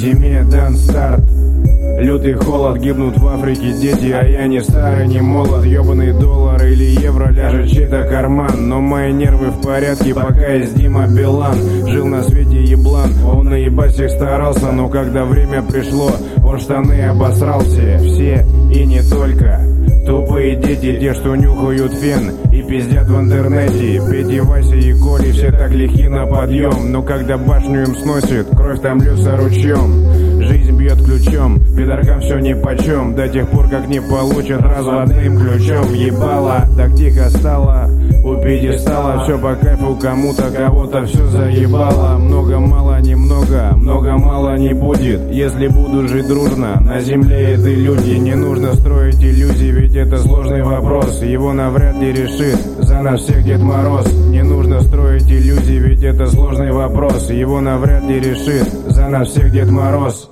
Зиме дан старт. Лютый холод, гибнут в Африке дети, а я не старый, не молод. Ёбаный доллар или евро ляжет чей-то карман, но мои нервы в порядке, пока есть Дима Билан. Жил на свете еблан, он наебать всех старался, но когда время пришло, он штаны обосрал все и не только. Тупые дети, те, что нюхают фен и пиздят в интернете. Пети, Вася и Коли все так лихи на подъем, но когда башню им сносит, кровь там льется ручьем. Жизнь бьет ключом, пидоркам все нипочем, до тех пор, как не получат разводным ключом. Ебало, так тихо стало, у пьедестала все по кайфу кому-то, кого-то все заебало. Много, мало, немного, много, мало не будет, если буду жить дружно. На земле это люди, не нужно строить иллюзий, ведь это сложный вопрос, его навряд ли решит за нас всех Дед Мороз. Не нужно строить иллюзий, ведь это сложный вопрос, его навряд ли решит за нас всех Дед Мороз.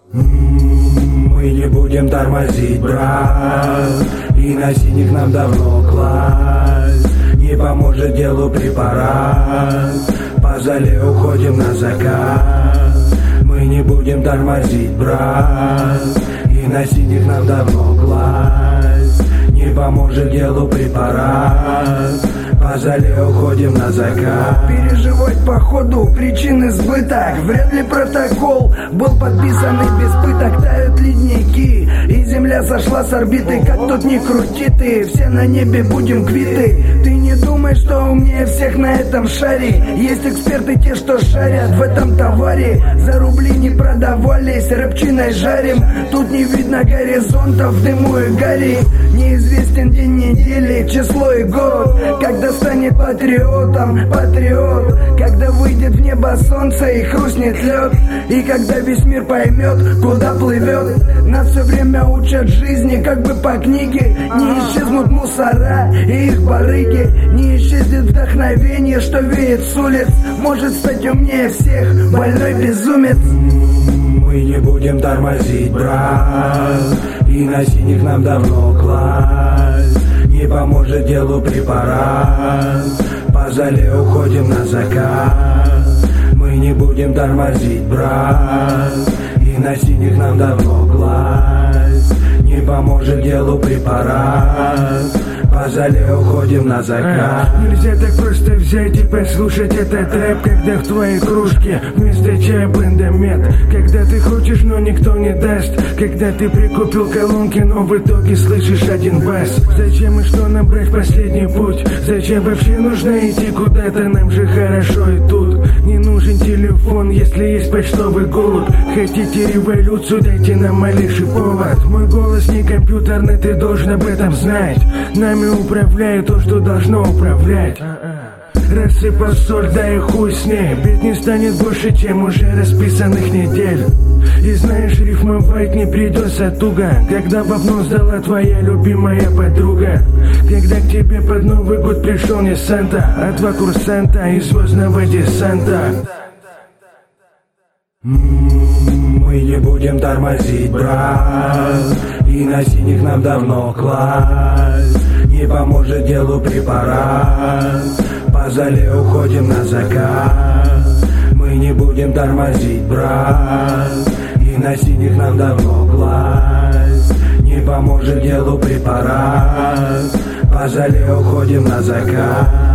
Мы не будем тормозить, брат, и на синих нам давно класть. Не поможет делу препарат, по зале уходим на закат. Мы не будем тормозить, брат, и на синих нам давно класть. Не поможет делу препарат, по зале уходим на закат. Переживать по ходу причин избыток, вряд ли протокол был подписан и без пыток. Тают ледники, и земля сошла с орбиты. Как тут ни крути ты, все на небе будем квиты. Ты не думай, что умнее всех на этом шаре. Есть эксперты, те, что шарят в этом товаре. За рубли не продавались, рыбчиной жарим. Тут не видно горизонтов, в дыму и гари. Неизвестен день недели, число и год, когда станет патриотом патриот, когда выйдет в небо солнце и хрустнет лед, и когда весь мир поймет, куда плывет. Нас все время учат жизни, как бы по книге. Не исчезнут мусора и их барыги, не исчезнет вдохновение, что веет с улиц. Может стать умнее всех больной безумец. Мы не будем тормозить, брат, и на синих нам давно класть. Не поможет делу препарат, по зале уходим на закат. Мы не будем тормозить, брат, и на синих нам давно класть. Не поможет делу препарат, по зале уходим на закат. Нельзя так просто взять и послушать этот рэп, когда в твоей кружке вместо чая бендомет. Когда ты хочешь, но никто не даст. Когда ты прикупил колонки, но в итоге слышишь один бас. Зачем и что нам брать последний путь? Зачем вообще нужно идти куда-то? Нам же хорошо и тут. Не нужен телефон, если есть почтовый голубь. Хотите революцию, дайте нам малейший повод. Мой голос не компьютерный, ты должен об этом знать. Нами управляет то, что должно управлять. Рассыпал соль, да и хуй с ней. Бит не станет больше, чем уже расписанных недель. И знаешь, рифмовать не придется туго, когда в окно сдала твоя любимая подруга. Когда к тебе под Новый год пришел не Санта, а два курсанта из звездного десанта. Мы не будем тормозить, брат, и на синих нам давно класть. Не поможет делу препарат, по зале уходим на закат. Мы не будем тормозить, брат, и на синих нам давно класть. Не поможет делу препарат, по зале уходим на закат.